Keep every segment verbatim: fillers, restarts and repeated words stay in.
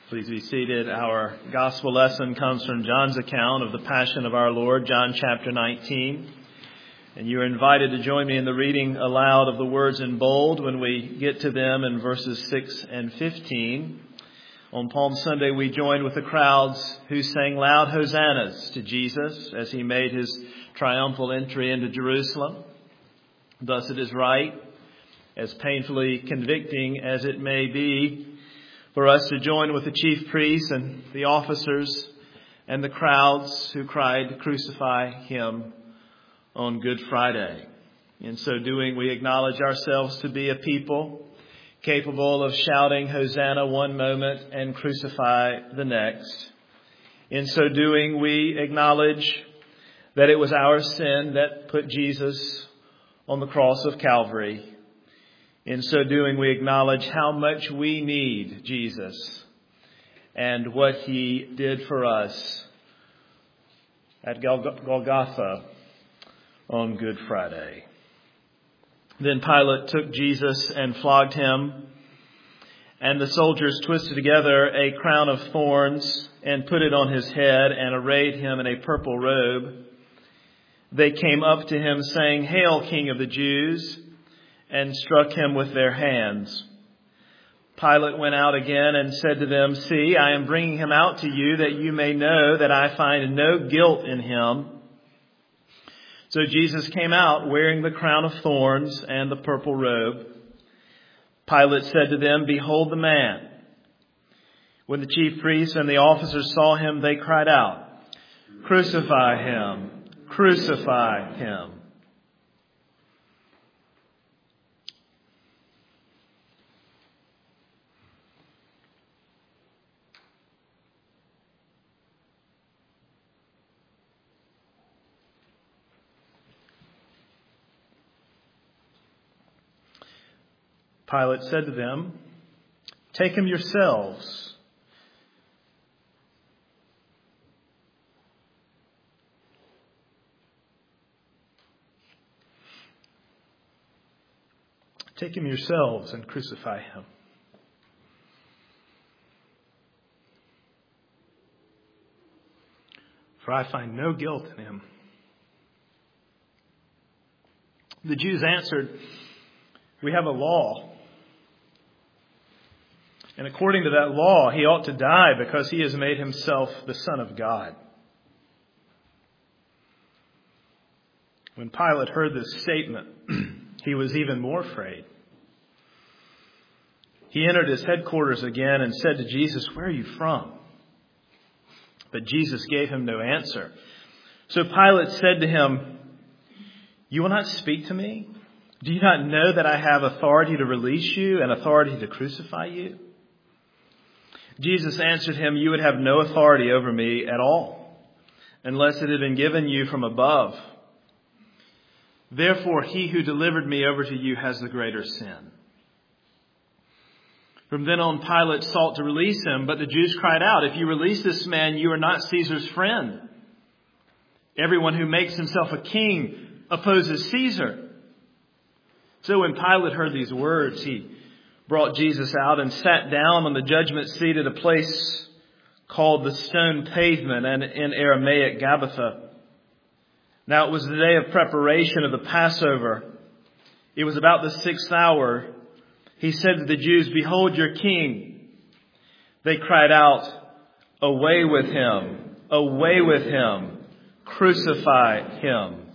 Please be seated. Our gospel lesson comes from John's account of the Passion of our Lord, John chapter nineteen. And you are invited to join me in the reading aloud of the words in bold when we get to them in verses six and fifteen. On Palm Sunday, we joined with the crowds who sang loud hosannas to Jesus as he made his triumphal entry into Jerusalem. Thus it is right, as painfully convicting as it may be, for us to join with the chief priests and the officers and the crowds who cried, "Crucify him," on Good Friday. In so doing, we acknowledge ourselves to be a people capable of shouting Hosanna one moment and crucify the next. In so doing, we acknowledge that it was our sin that put Jesus on the cross of Calvary. In so doing, we acknowledge how much we need Jesus and what he did for us at Golgotha on Good Friday. Then Pilate took Jesus and flogged him, and the soldiers twisted together a crown of thorns and put it on his head and arrayed him in a purple robe. They came up to him saying, "Hail, King of the Jews," and struck him with their hands. Pilate went out again and said to them, "See, I am bringing him out to you that you may know that I find no guilt in him." So Jesus came out wearing the crown of thorns and the purple robe. Pilate said to them, "Behold the man." When the chief priests and the officers saw him, they cried out, "Crucify him! Crucify him!" Pilate said to them, "Take him yourselves." Take him yourselves and crucify him. For I find no guilt in him. The Jews answered, "We have a law. And according to that law, he ought to die because he has made himself the Son of God." When Pilate heard this statement, he was even more afraid. He entered his headquarters again and said to Jesus, "Where are you from?" But Jesus gave him no answer. So Pilate said to him, "You will not speak to me? Do you not know that I have authority to release you and authority to crucify you?" Jesus answered him, "You would have no authority over me at all, unless it had been given you from above. Therefore, he who delivered me over to you has the greater sin." From then on, Pilate sought to release him, but the Jews cried out, "If you release this man, you are not Caesar's friend. Everyone who makes himself a king opposes Caesar." So when Pilate heard these words, he brought Jesus out and sat down on the judgment seat at a place called the Stone Pavement, and in Aramaic, Gabbatha. Now it was the day of preparation of the Passover. It was about the sixth hour. He said to the Jews, "Behold your king." They cried out, "Away with him! Away with him! Crucify him!"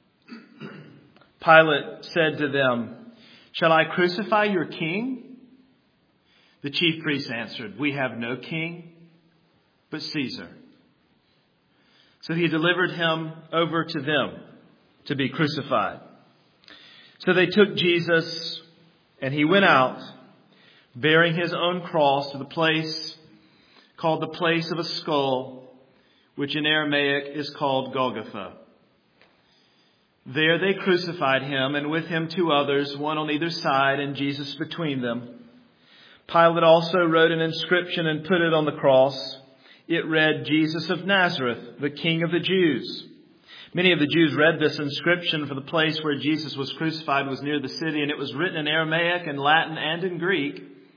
Pilate said to them, "Shall I crucify your king?" The chief priests answered, "We have no king but Caesar." So he delivered him over to them to be crucified. So they took Jesus, and he went out, bearing his own cross, to the place called the place of a skull, which in Aramaic is called Golgotha. There they crucified him, and with him two others, one on either side, and Jesus between them. Pilate also wrote an inscription and put it on the cross. It read, "Jesus of Nazareth, the King of the Jews." Many of the Jews read this inscription, for the place where Jesus was crucified was near the city, and it was written in Aramaic and Latin and in Greek.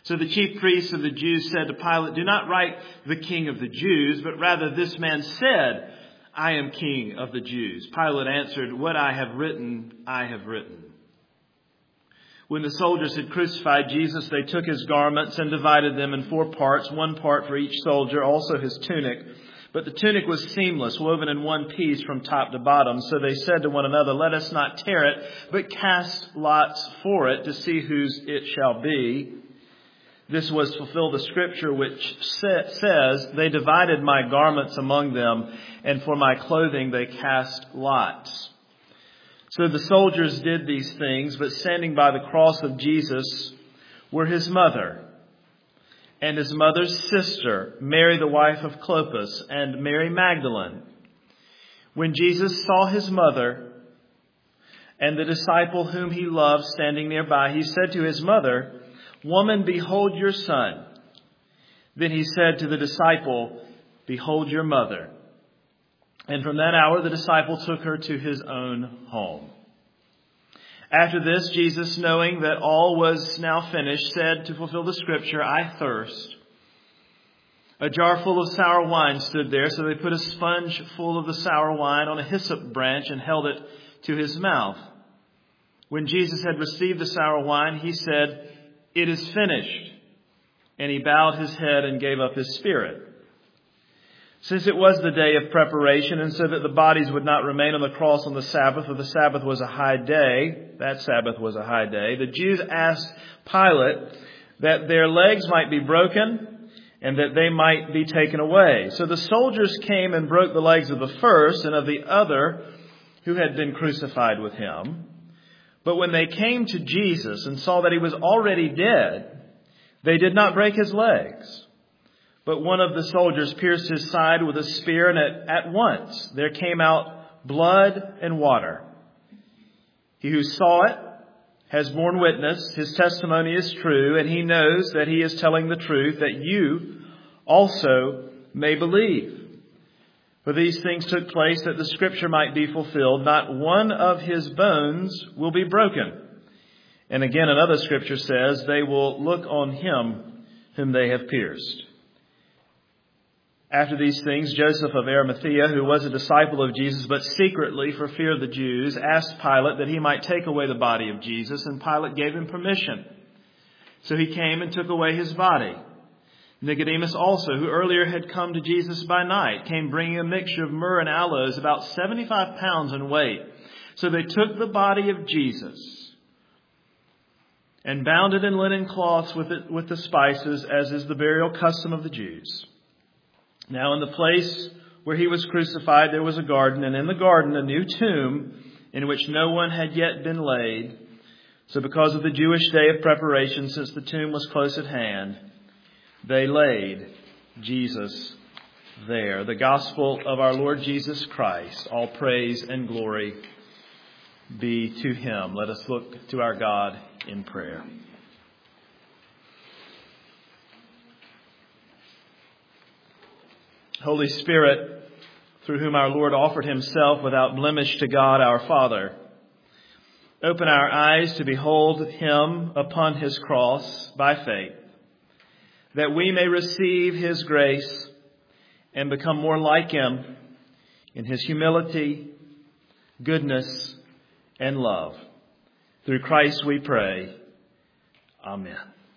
So the chief priests of the Jews said to Pilate, "Do not write the King of the Jews, but rather this man said, 'I am King of the Jews.'" Pilate answered, "What I have written, I have written." When the soldiers had crucified Jesus, they took his garments and divided them in four parts, one part for each soldier, also his tunic. But the tunic was seamless, woven in one piece from top to bottom. So they said to one another, "Let us not tear it, but cast lots for it to see whose it shall be." This was to fulfill the scripture which sa- says, "They divided my garments among them, and for my clothing they cast lots." So the soldiers did these things, but standing by the cross of Jesus were his mother and his mother's sister, Mary the wife of Clopas, and Mary Magdalene. When Jesus saw his mother and the disciple whom he loved standing nearby, he said to his mother, "Woman, behold your son." Then he said to the disciple, "Behold your mother." And from that hour, the disciple took her to his own home. After this, Jesus, knowing that all was now finished, said to fulfill the scripture, "I thirst." A jar full of sour wine stood there, so they put a sponge full of the sour wine on a hyssop branch and held it to his mouth. When Jesus had received the sour wine, he said, "It is finished." And he bowed his head and gave up his spirit. Since it was the day of preparation, and so that the bodies would not remain on the cross on the Sabbath, for the Sabbath was a high day, that Sabbath was a high day, the Jews asked Pilate that their legs might be broken and that they might be taken away. So the soldiers came and broke the legs of the first and of the other who had been crucified with him. But when they came to Jesus and saw that he was already dead, they did not break his legs. But one of the soldiers pierced his side with a spear, and at, at once there came out blood and water. He who saw it has borne witness. His testimony is true, and he knows that he is telling the truth, that you also may believe. For these things took place that the scripture might be fulfilled. Not one of his bones will be broken. And again, another scripture says, "They will look on him whom they have pierced." After these things, Joseph of Arimathea, who was a disciple of Jesus, but secretly for fear of the Jews, asked Pilate that he might take away the body of Jesus, and Pilate gave him permission. So he came and took away his body. Nicodemus also, who earlier had come to Jesus by night, came bringing a mixture of myrrh and aloes, about seventy-five pounds in weight. So they took the body of Jesus and bound it in linen cloths with it, with the spices, as is the burial custom of the Jews. Now in the place where he was crucified, there was a garden, and in the garden a new tomb in which no one had yet been laid. So because of the Jewish day of preparation, since the tomb was close at hand, they laid Jesus there. The gospel of our Lord Jesus Christ. All praise and glory be to him. Let us look to our God in prayer. Holy Spirit, through whom our Lord offered himself without blemish to God our Father, open our eyes to behold him upon his cross by faith, that we may receive his grace and become more like him in his humility, goodness, and love. Through Christ we pray. Amen.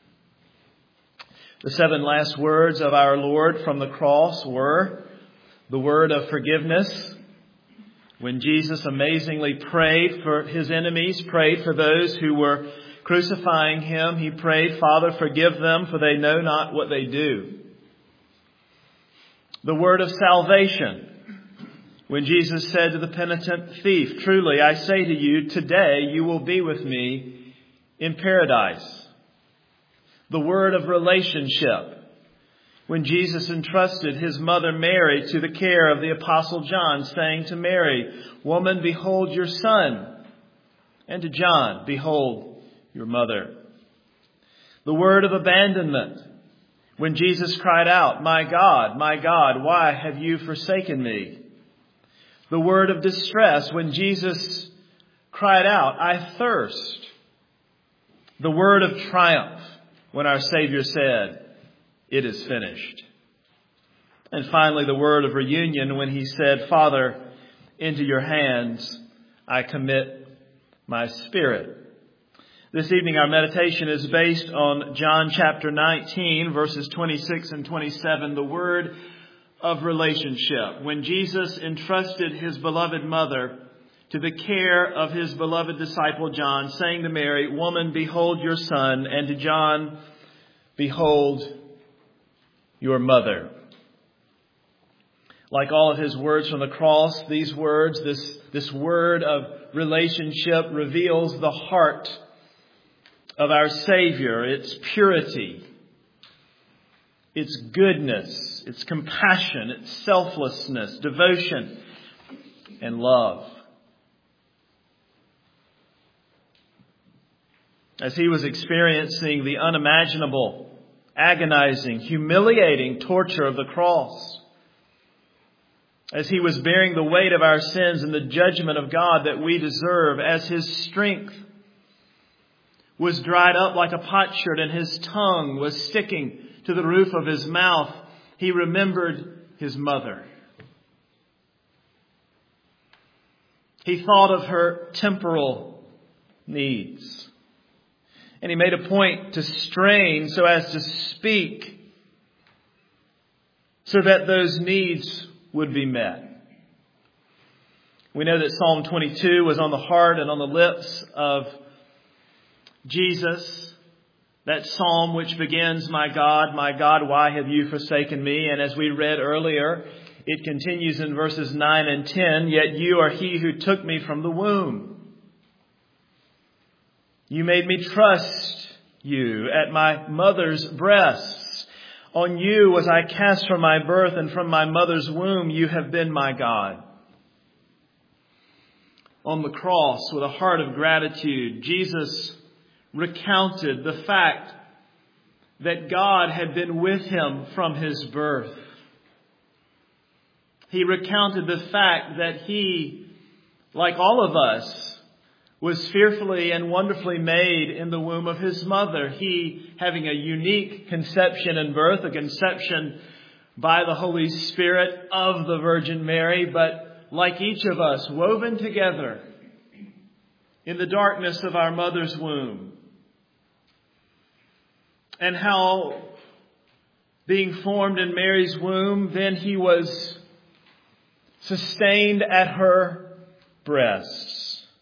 The seven last words of our Lord from the cross were the word of forgiveness. When Jesus amazingly prayed for his enemies, prayed for those who were crucifying him, he prayed, "Father, forgive them, for they know not what they do." The word of salvation. When Jesus said to the penitent thief, "Truly, I say to you, today you will be with me in paradise." The word of relationship. When Jesus entrusted his mother Mary to the care of the Apostle John, saying to Mary, "Woman, behold your son," and to John, "Behold your mother." The word of abandonment. When Jesus cried out, "My God, my God, why have you forsaken me?" The word of distress. When Jesus cried out, "I thirst." The word of triumph. when our Savior said, "It is finished." And finally, the word of reunion when he said, "Father, into your hands I commit my spirit." This evening, our meditation is based on John chapter nineteen, verses twenty-six and twenty-seven, the word of relationship. When Jesus entrusted his beloved mother to the care of his beloved disciple John, saying to Mary, "Woman, behold your son," and to John, "Behold your mother." Like all of his words from the cross, these words, this, this word of relationship reveals the heart of our Savior, its purity, its goodness, its compassion, its selflessness, devotion, and love. As he was experiencing the unimaginable, agonizing, humiliating torture of the cross, as he was bearing the weight of our sins and the judgment of God that we deserve, as his strength was dried up like a potsherd and his tongue was sticking to the roof of his mouth, he remembered his mother. He thought of her temporal needs. And he made a point to strain so as to speak so that those needs would be met. We know that Psalm twenty-two was on the heart and on the lips of Jesus. That psalm which begins, "My God, my God, why have you forsaken me?" And as we read earlier, it continues in verses nine and ten, "Yet you are he who took me from the womb. You made me trust you at my mother's breasts. On you was I cast from my birth, and from my mother's womb you have been my God." On the cross, with a heart of gratitude, Jesus recounted the fact that God had been with him from his birth. He recounted the fact that he, like all of us, was fearfully and wonderfully made in the womb of his mother. He having a unique conception and birth, a conception by the Holy Spirit of the Virgin Mary, but like each of us, woven together in the darkness of our mother's womb. And how, being formed in Mary's womb, then he was sustained at her breasts.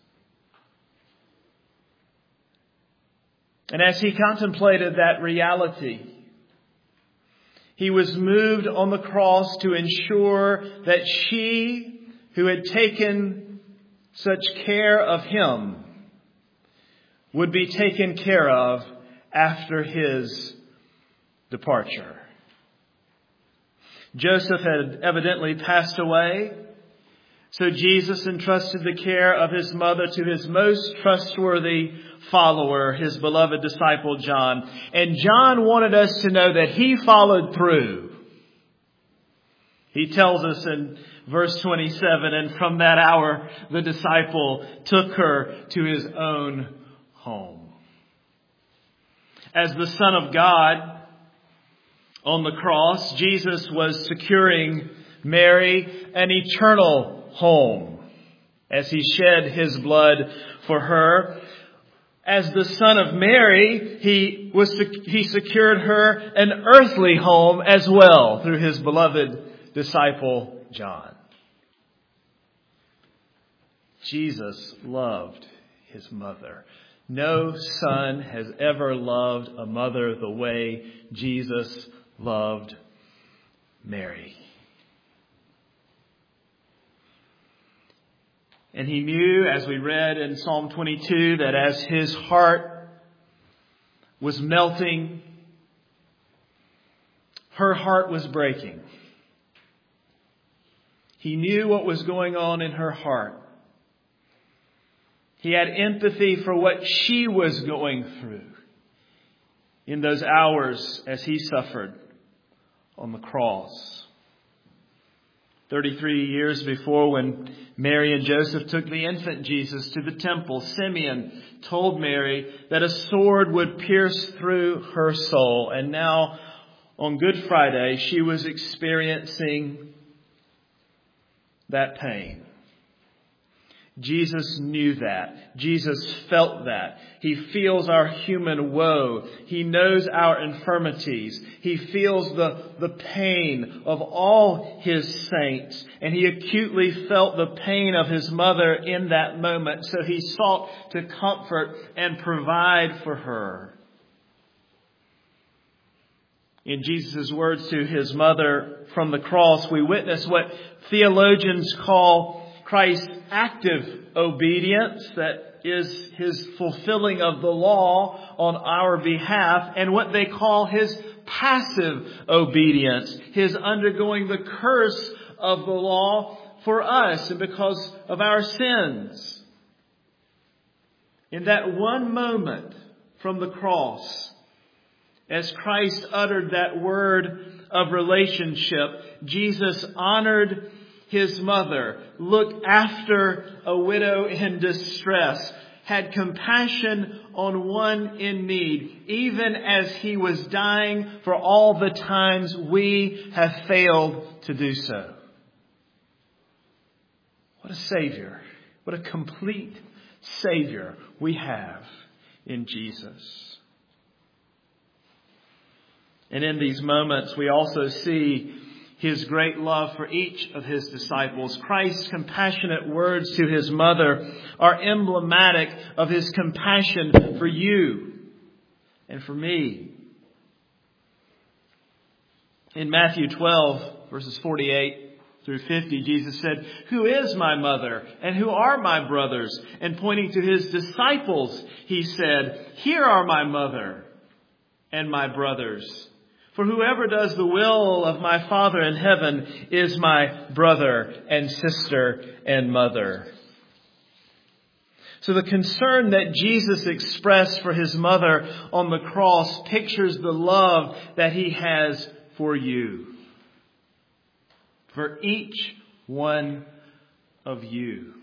And as he contemplated that reality, he was moved on the cross to ensure that she, who had taken such care of him, would be taken care of after his departure. Joseph had evidently passed away, so Jesus entrusted the care of his mother to his most trustworthy follower, his beloved disciple John. And John wanted us to know that he followed through. He tells us in verse twenty-seven, "And from that hour the disciple took her to his own home." As the Son of God on the cross, Jesus was securing Mary an eternal home as he shed his blood for her. As the Son of Mary, he was he secured her an earthly home as well through his beloved disciple John. Jesus loved his mother. No son has ever loved a mother the way Jesus loved Mary. And he knew, as we read in Psalm twenty-two, that as his heart was melting, her heart was breaking. He knew what was going on in her heart. He had empathy for what she was going through in those hours as he suffered on the cross. thirty-three years before, when Mary and Joseph took the infant Jesus to the temple, Simeon told Mary that a sword would pierce through her soul. And now, on Good Friday, she was experiencing that pain. Jesus knew that. Jesus felt that. He feels our human woe. He knows our infirmities. He feels the, the pain of all His saints. And He acutely felt the pain of His mother in that moment. So He sought to comfort and provide for her. In Jesus' words to His mother from the cross, we witness what theologians call Christ's active obedience, that is His fulfilling of the law on our behalf, and what they call His passive obedience, His undergoing the curse of the law for us and because of our sins. In that one moment from the cross, as Christ uttered that word of relationship, Jesus honored His mother, looked after a widow in distress, had compassion on one in need, even as He was dying for all the times we have failed to do so. What a Savior. What a complete Savior we have in Jesus. And in these moments, we also see His great love for each of His disciples. Christ's compassionate words to His mother are emblematic of His compassion for you and for me. In Matthew twelve, verses forty-eight through fifty, Jesus said, "Who is my mother and who are my brothers?" And pointing to His disciples, He said, "Here are my mother and my brothers. For whoever does the will of my Father in heaven is my brother and sister and mother." So the concern that Jesus expressed for His mother on the cross pictures the love that He has for you. For each one of you.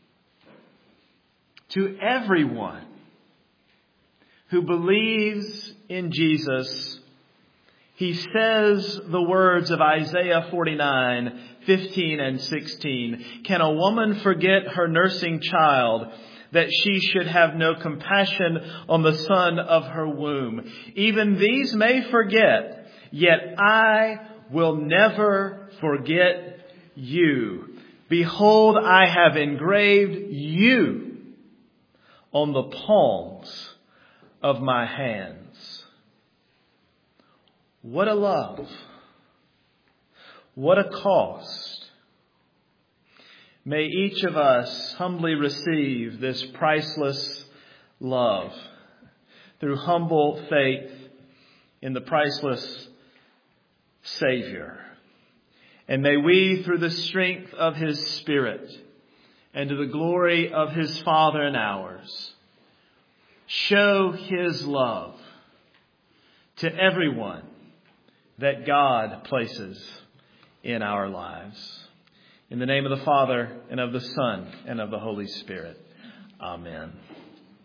To everyone who believes in Jesus, He says the words of Isaiah forty-nine, fifteen and sixteen. "Can a woman forget her nursing child, that she should have no compassion on the son of her womb? Even these may forget, yet I will never forget you. Behold, I have engraved you on the palms of my hands." What a love. What a cost. May each of us humbly receive this priceless love through humble faith in the priceless Savior. And may we, through the strength of His Spirit and to the glory of His Father and ours, show His love to everyone that God places in our lives. In the name of the Father, and of the Son, and of the Holy Spirit. Amen.